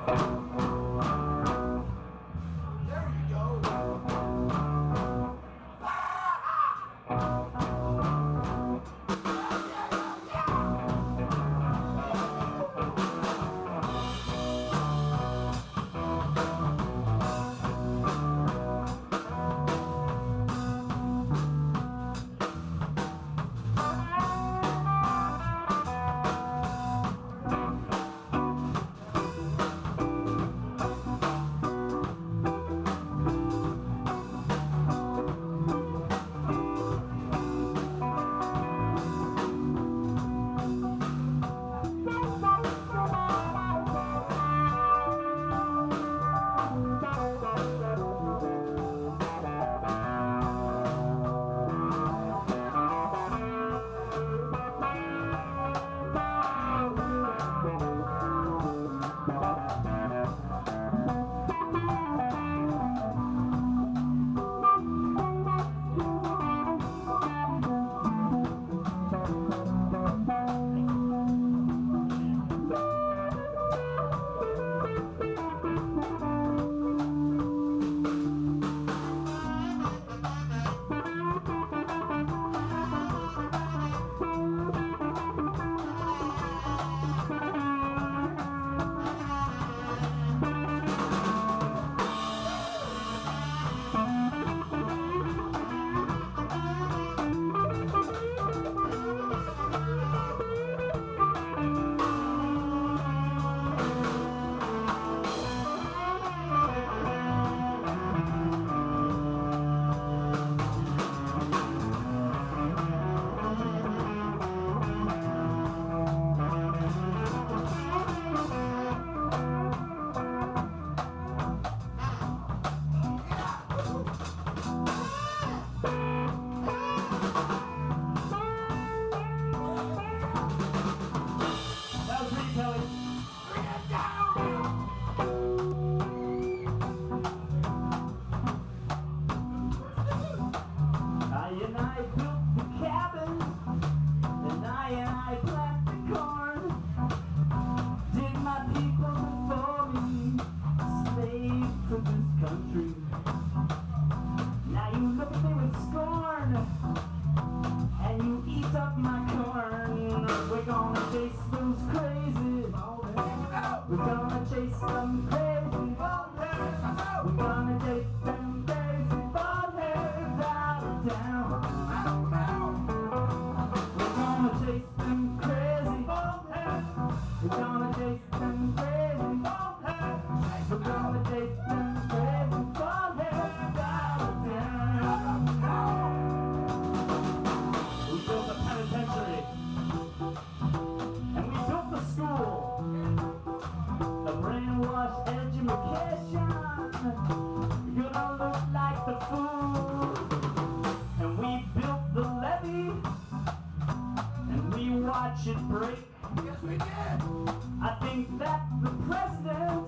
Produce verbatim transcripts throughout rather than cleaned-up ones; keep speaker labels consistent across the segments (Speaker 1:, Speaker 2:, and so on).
Speaker 1: watch it break.
Speaker 2: Yes, we did.
Speaker 1: I think that the president,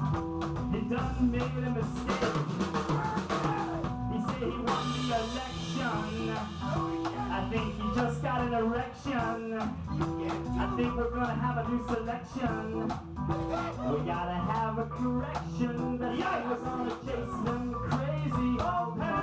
Speaker 1: he done made a mistake. He said he won the election. I think he just got an erection. I think we're gonna have a new selection. We gotta have a correction. That's why we're gonna chase them crazy.